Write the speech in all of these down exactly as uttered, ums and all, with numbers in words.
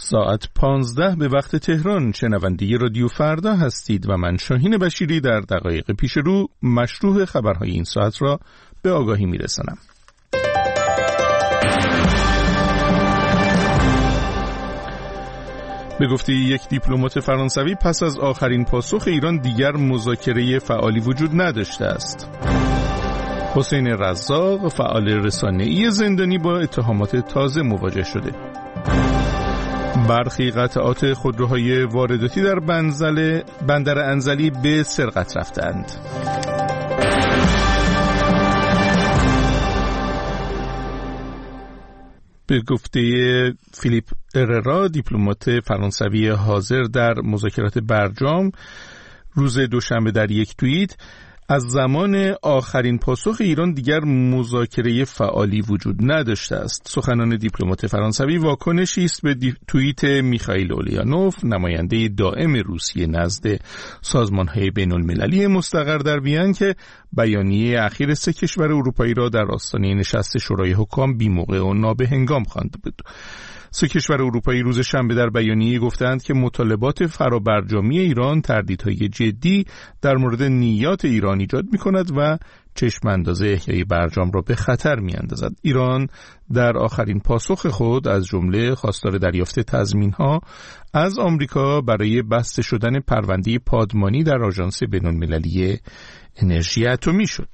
ساعت پانزده به وقت تهران. شنونده رادیو فردا هستید و من شاهین بشیری در دقایق پیش رو مشروع خبرهای این ساعت را به آگاهی میرسانم. به گفته یک دیپلمات فرانسوی پس از آخرین پاسخ ایران دیگر مذاکره فعالی وجود نداشته است. حسین رزاق فعال رسانه‌ای زندانی با اتهامات تازه مواجه شده. برخی قطعات خودروهای وارداتی در بنزل بندر انزلی به سرقت رفتند. به گفته فیلیپ اررا دیپلمات فرانسوی حاضر در مذاکرات برجام روز دوشنبه در یک توییت از زمان آخرین پاسخ ایران دیگر مذاکره فعالی وجود نداشته است. سخنان دیپلمات فرانسوی واکنشی است به توییت میخائیل اولیانوف نماینده دائم روسیه نزد سازمان‌های بین‌المللی مستقر در وین که بیانیه اخیر سه کشور اروپایی را در آستانه نشست شورای حکام بی‌موقع و نابهنگام خوانده بود. سه کشور اروپایی روز شنبه در بیانیه گفتند که مطالبات فرابرجامی ایران تردیدهای جدی در مورد نیات ایران ایجاد می‌کند و چشم انداز احیای برجام را به خطر می‌اندازد. ایران در آخرین پاسخ خود از جمله خواستار دریافت تضمین‌ها از آمریکا برای بسته شدن پرونده پادمانی در آژانس بین‌المللی انرژی اتمی شد.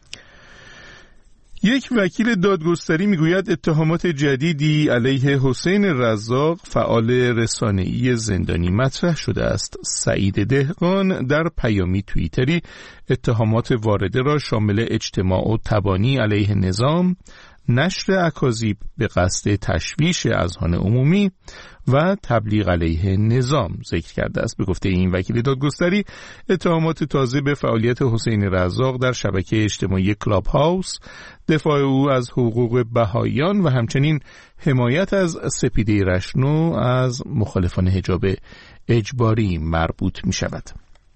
یک وکیل دادگستری میگوید اتهامات جدیدی علیه حسین رزاق فعال رسانه‌ای زندانی مطرح شده است. سعید دهقان در پیامی توییتری اتهامات وارده را شامل اجتماع و تبانی علیه نظام، نشر اکاذیب به قصد تشویش اذهان عمومی و تبلیغ علیه نظام ذکر کرده است. به گفته این وکیل دادگستری اتهامات تازه به فعالیت حسین رزاق در شبکه اجتماعی کلاب هاوس، دفاع او از حقوق بهائیان و همچنین حمایت از سپیده رشنو از مخالفان حجاب اجباری مربوط می شود.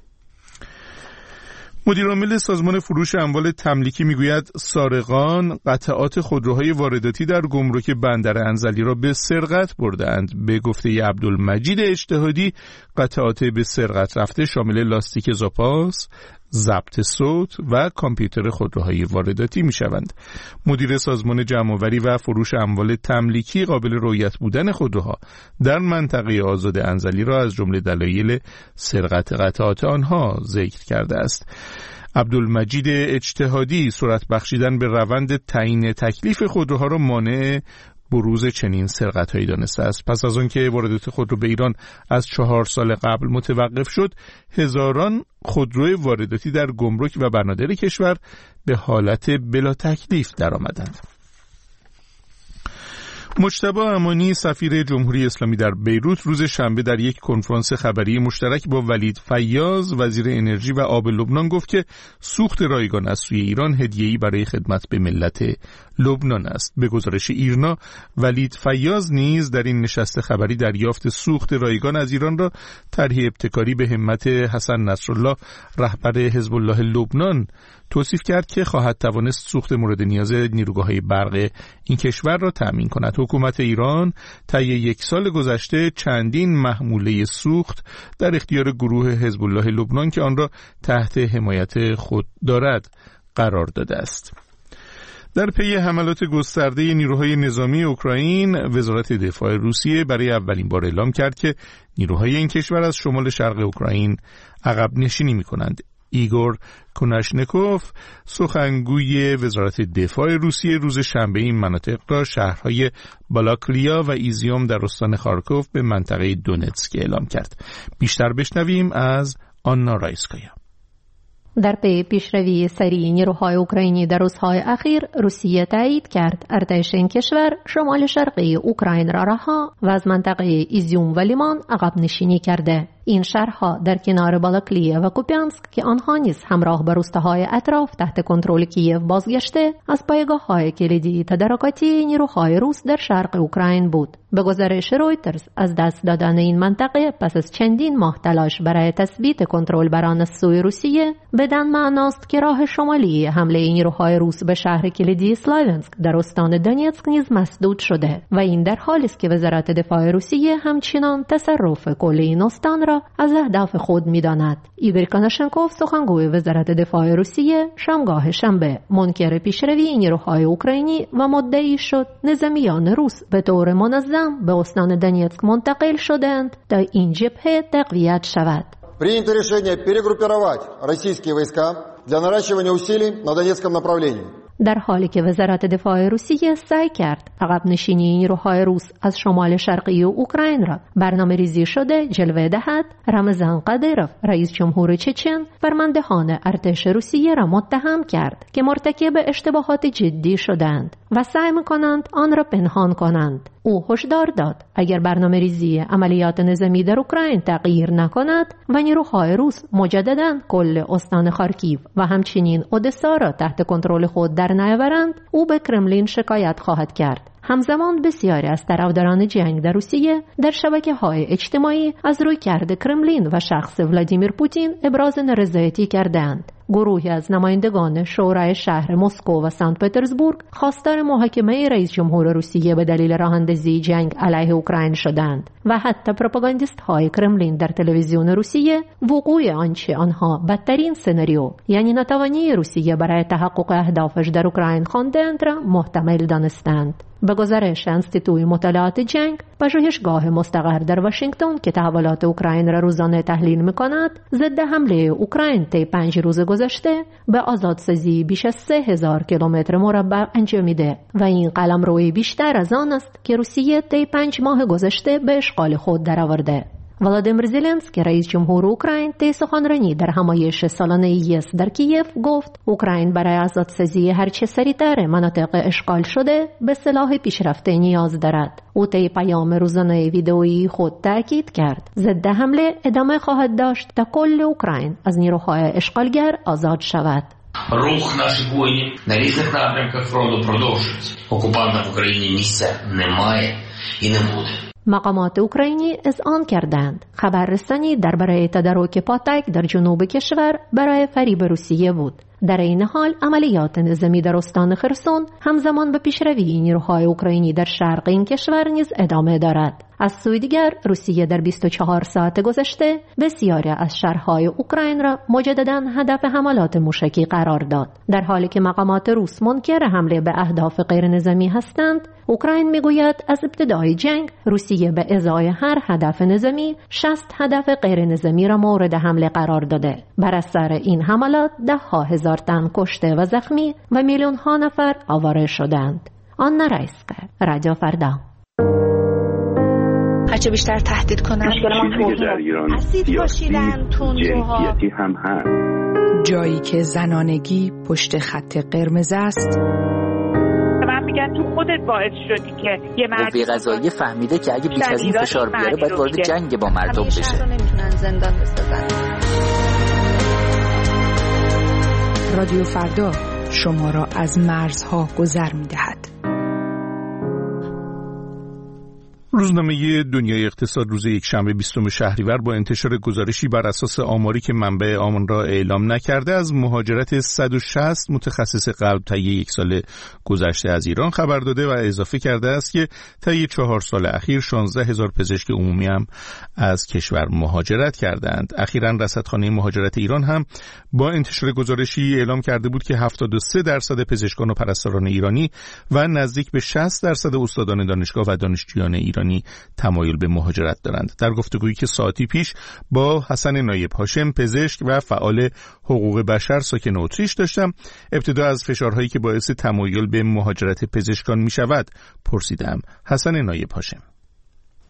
مدیرعامل سازمان فروش اموال تملیکی میگوید سارقان قطعات خودروهای وارداتی در گمرک بندر انزلی را به سرقت بردند. به گفته عبدالمجید اجتهادی قطعات به سرقت رفته شامل لاستیک زاپاس، ضبط صوت و کامپیوتر خودروهای وارداتی می شوند. مدیر سازمان جمع‌آوری و فروش اموال تملیکی قابل رؤیت بودن خودروها در منطقه آزاد انزلی را از جمله دلایل سرقت قطعات آنها ذکر کرده است. عبدالمجید اجتهادی سرعت بخشیدن به روند تعیین تکلیف خودروها را مانع بروز چنین سرقت‌هایی دانسته است. پس از آن که واردات خودرو به ایران از چهار سال قبل متوقف شد، هزاران خودرو وارداتی در گمرک و بنادر کشور به حالت بلا تکلیف درآمدند. مجتبی امانی سفیر جمهوری اسلامی در بیروت روز شنبه در یک کنفرانس خبری مشترک با ولید فیاض وزیر انرژی و آب لبنان گفت که سوخت رایگان از سوی ایران هدیه‌ای برای خدمت به ملت لبنان است. به گزارش ایرنا ولید فیاض نیز در این نشست خبری دریافت سوخت رایگان از ایران را طرح ابتکاری به همت حسن نصرالله رهبر حزب الله لبنان توصیف کرد که خواهد توانست سوخت مورد نیاز نیروگاه‌های برق این کشور را تأمین کند. حکومت ایران طی یک سال گذشته چندین محموله سوخت در اختیار گروه حزب الله لبنان که آن را تحت حمایت خود دارد قرار داده است. در پی حملات گسترده نیروهای نظامی اوکراین، وزارت دفاع روسیه برای اولین بار اعلام کرد که نیروهای این کشور از شمال شرق اوکراین عقب نشینی می‌کنند. ایگور کوناشنکوف سخنگوی وزارت دفاع روسیه روز شنبه این مناطق را شهرهای بالاکلیا و ایزیوم در استان خارکوف به منطقه دونتسک اعلام کرد. بیشتر بشنویم از آنا رایسکایا. در پی پیشروی سریع نیروهای اوکراینی در روزهای اخیر، روسیه تایید کرد ارتش این کشور شمال شرقی اوکراین را رها و از منطقه ایزیوم و لیمان عقب نشینی کرده. این شهرها در کنار بالکلیه و کوپیانسک که آنها نیز همراه با روستاهای اطراف تحت کنترل کیف بازگشته از پایگاه‌های کلیدی تدارکاتی نیروهای روس در شرق اوکراین بود. به گزارش رویترز از دست دادن این منطقه پس از چندین ماه تلاش برای تثبیت کنترل بر آن از سوی روسیه بدان معناست که راه شمالی حمله نیروهای روس به شهر کلیدی اسلاوینسک در استان دونیتسک نیز مسدود شده و این در حالی است که وزارت دفاع روسیه همچنان تصرف کل این استان را از اهداف خود می‌داند. ایگور کاناشنکوف سخنگوی وزارت دفاع روسیه شامگاه شنبه منکر پیشروی نیروهای اوکراینی و مدعی شد نظامیان روس به طور منظم به استان دونیتسک منتقل شدند تا این جبهه تقویت شود. Принято решение перегруппировать российские войска для наращивания усилий на Донецком направлении. در حالی که وزارت دفاع روسیه سعی کرد عقب نشینی نیروهای روس از شمال شرقی اوکراین را برنامه ریزی شده جلوه دهد، رمضان قادیروف رئیس جمهور چچن فرماندهان ارتش روسیه را متهم کرد که مرتکب اشتباهات جدی شدند و سعی می‌کنند آن را پنهان کنند. او هشدار داد اگر برنامه ریزی عملیات نظامی در اوکراین تغییر نکند و نیروهای روس مجدداً کل استان خارکیو و همچنین اودسا را تحت کنترل خود در نیاورند، او به کرملین شکایت خواهد کرد. همزمان بسیاری از طرفداران جنگ در روسیه در شبکه‌های اجتماعی از رویکرد کرملین و شخص ولادیمیر پوتین ابراز نارضایتی کردند. گروهی از نمایندگان شورای شهر مسکو و سنت پترزبورگ خواستار محاکمه رئیس جمهور روسیه به دلیل راه‌اندازی جنگ علیه اوکراین شدند و حتی پروپاگاندیست‌های کرملین در تلویزیون روسیه وقوع آنچه آنها بدترین سناریو یعنی ناتوانی روسیه برای تحقق اهدافش در اوکراین خواندند را محتمل دانستند. به گزارش انستیتوی مطالعات جنگ، پژوهشگاه مستقر در واشنگتن که تحولات اوکراین را روزانه تحلیل می‌کند، ضد حمله اوکراین طی پنج روز گذشته به آزادسازی بیش از سه هزار کیلومتر مربع انجامیده و این قلمروی بیشتر از آن است که روسیه طی پنج ماه گذشته به اشغال خود درآورده. ولادیمیر زلنسکی رئیس جمهور اوکراین طی سخنرانی در همایش سالانه یس در کیف گفت اوکراین برای آزادسازی هرچه سریعتر مناطق اشغال شده به سلاح پیشرفته نیاز دارد. او طی پیام روزانه ویدئویی خود تاکید کرد ضد حمله ادامه خواهد дашт تا کل اوکراین از نیروهای اشغالگر آزاد شود. Рух наших воїнів на різних напрямках фронту продовжується. Окупанта в Україні місця немає і не буде. مقامات اوکراینی اذعان کردند خبررسانی درباره تدارک پاتک در جنوب کشور برای فریب روسیه بود. در این حال عملیات نظامی در استان خرسون همزمان به پیشروی نیروهای اوکراینی در شرق این کشور نیز ادامه دارد. از سوی دیگر روسیه در بیست و چهار ساعت گذشته بسیاری از شهرهای اوکراین را مجدداً هدف حملات موشکی قرار داد. در حالی که مقامات روس منکر حمله به اهداف غیر نظامی هستند، اوکراین میگوید از ابتدای جنگ روسیه به ازای هر هدف نظامی شصت هدف غیر نظامی را مورد حمله قرار داده. بر اثر این حملات ده ها هزار تن کشته و زخمی و میلیون ها نفر آواره شدند. آن رایسکه، رادیو فردا. هرچه بیشتر تهدید کنند اسید پاشیدن جنسیتی هم هست. جایی که زنانگی پشت خط قرمز است. من میگم تو خودت باعث شدی که یه مرد قوه قضاییه فهمیده که اگه بیش از این فشار بیاره باید وارد جنگ با مردم بشه. شهر رو نمیتونن زندان بسازن. رادیو فردا شما را از مرزها گذر میدهد. روزنامه دنیای اقتصاد روز یکشنبه بیستم شهریور با انتشار گزارشی بر اساس آماری که منبع آن را اعلام نکرده از مهاجرت صد و شصت متخصص قلب طی یک سال گذشته از ایران خبر داده و اضافه کرده است که طی چهار سال اخیر شانزده هزار پزشک عمومی هم از کشور مهاجرت کردند. اخیراً رصدخانه مهاجرت ایران هم با انتشار گزارشی اعلام کرده بود که هفتاد و سه درصد پزشکان و پرستاران ایرانی و نزدیک به شصت درصد استادان دانشگاه و دانشجویان ایرانی تمایل به مهاجرت دارند. در گفتگویی که ساعتی پیش با حسن نایب هاشم پزشک و فعال حقوق بشر ساکن اتریش داشتم، ابتدا از فشارهایی که باعث تمایل به مهاجرت پزشکان می شود پرسیدم. حسن نایب هاشم: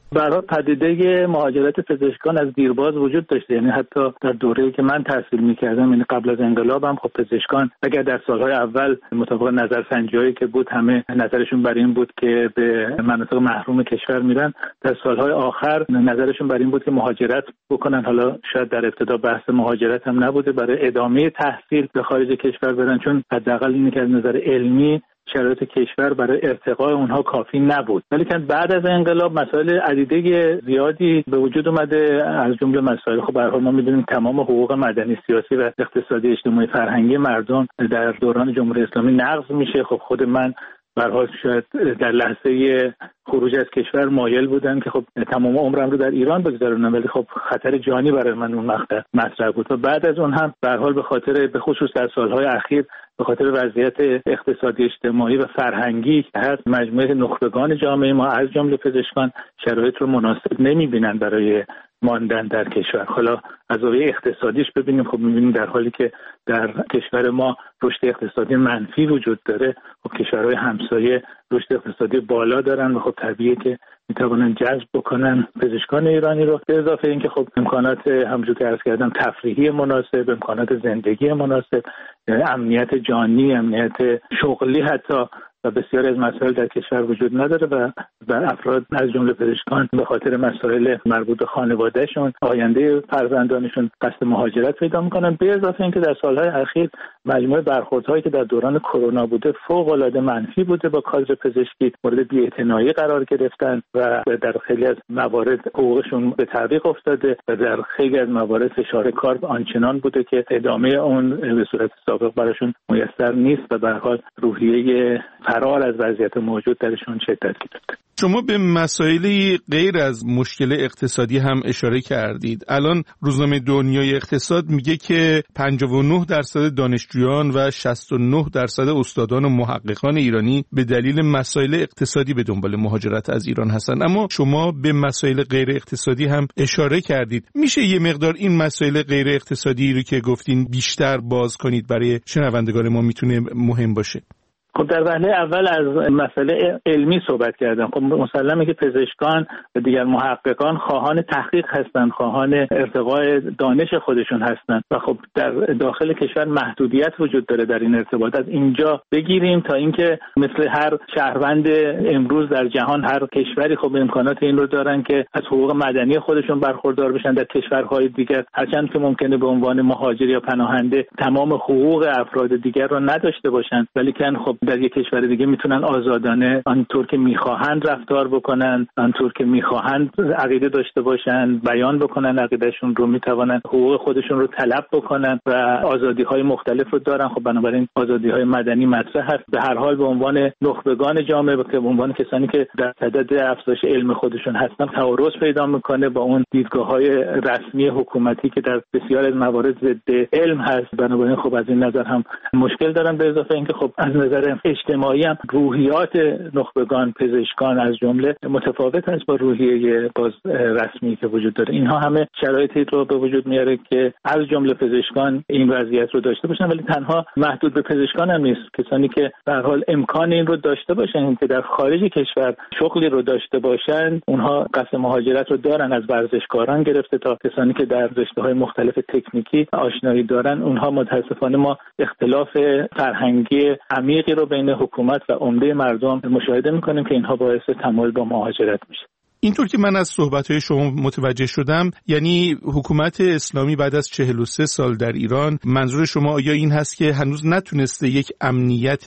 برای پدیده مهاجرت پزشکان از دیرباز وجود داشته، یعنی حتی در دوره‌ای که من تحصیل می‌کردم، یعنی قبل از انقلاب هم خب پزشکان اگر در سالهای اول مطابق نظرسنجی‌هایی که بود همه نظرشون بر این بود که به مناطق محروم کشور میرن، در سالهای آخر نظرشون بر این بود که مهاجرت بکنن. حالا شاید در ابتدا بحث مهاجرت هم نبوده، برای ادامه تحصیل به خارج کشور برن، چون حداقل اینه که از نظر علمی شرایط کشور برای ارتقاء اونها کافی نبود. ولی که بعد از انقلاب مسائل عدیده زیادی به وجود اومده، از جمله مسائل خب به هر حال ما می‌دونیم تمام حقوق مدنی، سیاسی و اقتصادی، اجتماعی، فرهنگی مردم در دوران جمهوری اسلامی نقض میشه. خب خود من به هر حال شاید در لحظه خروج از کشور مایل بودم که خب تمام عمرم رو در ایران بگذرونم، ولی خب خطر جانی برای من اون مقطع مطرح بود. و بعد از اون هم به هر حال به خاطر به خصوص در سالهای اخیر به خاطر وضعیت اقتصادی، اجتماعی و فرهنگی که هست، مجموعه نخبگان جامعه ما از جمله پزشکان شرایط رو مناسب نمی‌بینن برای ماندن در کشور. حالا از زاویه اقتصادیش ببینیم، خب می‌بینیم در حالی که در کشور ما رشد اقتصادی منفی وجود داره، خب کشورهای همسایه رشد اقتصادی بالا دارن و خب طبیعیه که میتوانن جذب بکنن پزشکان ایرانی رو. به اضافه اینکه خب امکانات همونجور که عرض کردم تفریحی مناسب، امکانات زندگی مناسب، امنیت جانی، امنیت شغلی حتی و بسیاری از مسائل در کشور وجود نداره و بر افراد از جمله پزشکان به خاطر مسائل مربوط به خانوادهشون، آینده فرزندانشون قصد مهاجرت پیدا میکنن. به اضافه اینکه در سالهای اخیر مجموعه برخوردهایی که در دوران کرونا بوده فوق العاده منفی بوده، با کادر پزشکی مورد بی‌اعتنایی قرار گرفتن و در خیلی از موارد حقوقشون به تعویق افتاده و در خیلی از موارد فشار کار آنچنان بوده که ادامه اون به صورت سابق براشون میسر نیست و به هر حال روحیه فرار از وضعیت موجود درشون شدت گرفته. شما به مسائلی غیر از مشکل اقتصادی هم اشاره کردید. الان روزنامه دنیای اقتصاد میگه که پنجاه و نه درصد دانشجویان و شصت و نه درصد استادان و محققان ایرانی به دلیل مسائل اقتصادی به دنبال مهاجرت از ایران هستند. اما شما به مسائل غیر اقتصادی هم اشاره کردید. میشه یه مقدار این مسائل غیر اقتصادی رو که گفتین بیشتر باز کنید؟ برای شنوندگان ما میتونه مهم باشه. خب در وهله اول از مسئله علمی صحبت کردم. خب مسلمه که پزشکان و دیگر محققان خواهان تحقیق هستند، خواهان ارتقاء دانش خودشون هستند و خب در داخل کشور محدودیت وجود داره در این ارتباط. از اینجا بگیریم تا اینکه مثل هر شهروند امروز در جهان، هر کشوری خب امکانات این رو دارن که از حقوق مدنی خودشون برخوردار بشن. در کشورهای دیگر هرچند که ممکنه به عنوان مهاجر یا پناهنده تمام حقوق افراد دیگر رو نداشته باشن، ولی که خب در یک کشور دیگه میتونن آزادانه آنطور که میخواهند رفتار بکنن، آنطور که میخواهند عقیده داشته باشن، بیان بکنن عقیدهشون رو، میتوانن حقوق خودشون رو طلب بکنن و آزادی‌های مختلف رو دارن. خب بنابراین آزادی‌های مدنی مطرح هست. به هر حال به عنوان نخبگان جامعه، به عنوان کسانی که در صدد افزایش علم خودشون هستن، تعارض پیدا میکنه با اون دیدگاه‌های رسمی حکومتی که در بسیار از موارد ضد علم هست. بنابراین خب از این نظر هم مشکل دارن. به اضافه اینکه خب از نظر اجتماعی هم روحیات نخبگان پزشکان از جمله متفاوت است با روحیه باز رسمی که وجود داره. اینها همه شرایطی رو به وجود میاره که از جمله پزشکان این وضعیت رو داشته باشن، ولی تنها محدود به پزشکان هم نیست. کسانی که به هر حال امکان این رو داشته باشن که در خارج کشور شغلی رو داشته باشن، اونها قصد مهاجرت رو دارن، از ورزشکاران گرفته تا کسانی که در رشته‌های مختلف تکنیکی آشنایی دارن. اونها متاسفانه ما اختلاف فرهنگی عمیقی رو بین حکومت و عمده مردم مشاهده میکنیم که اینها باعث تمایل با مهاجرت میشه. اینطور که من از صحبت‌های شما متوجه شدم، یعنی حکومت اسلامی بعد از چهل و سه سال در ایران، منظور شما آیا این هست که هنوز نتونسته یک امنیت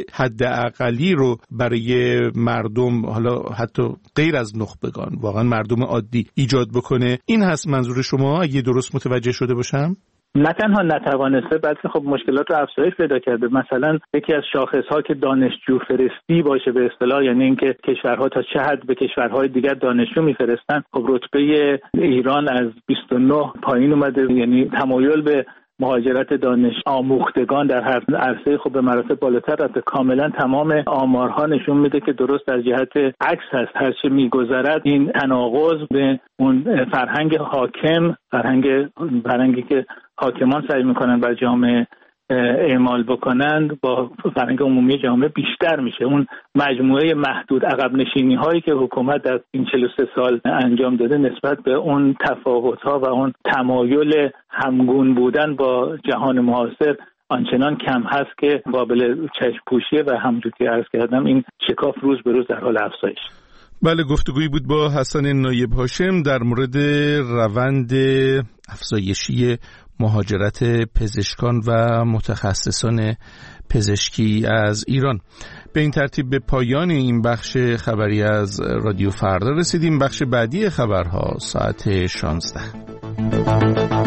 حداقلی رو برای مردم، حالا حتی غیر از نخبگان، واقعا مردم عادی ایجاد بکنه؟ این هست منظور شما اگه درست متوجه شده باشم؟ نه تنها نتوانسته، بلکه خب مشکلات رو افزایش پیدا کرده. مثلا یکی از شاخص‌ها که دانشجو فرستی باشه به اصطلاح، یعنی اینکه کشورها تا چه حد به کشورهای دیگر دانشجو میفرستن، خب رتبه ایران از بیست و نه پایین اومده. یعنی تمایل به مهاجرت دانش آموختگان در هر عرصه خب به مراتب بالاتر رفته. کاملا تمام آمارها نشون میده که درست در جهت عکس هست. هر چه میگذرد این تناقض به اون فرهنگ حاکم، فرهنگ فرهنگی که حاکمان سعی میکنن بر جامعه اعمال بکنند با فرهنگ عمومی جامعه بیشتر میشه. اون مجموعه محدود عقب نشینی هایی که حکومت در این چهل و سه سال انجام داده نسبت به اون تفاوت ها و اون تمایل همگون بودن با جهان معاصر آنچنان کم هست که قابل چشم پوشیه و همونجور که عرض کردم این شکاف روز به روز در حال افزایش. بله، گفتگویی بود با حسن نایب هاشم در مورد روند افزایشی مهاجرت پزشکان و متخصصان پزشکی از ایران. به این ترتیب به پایان این بخش خبری از رادیو فردا رسیدیم. بخش بعدی خبرها ساعت شانزده.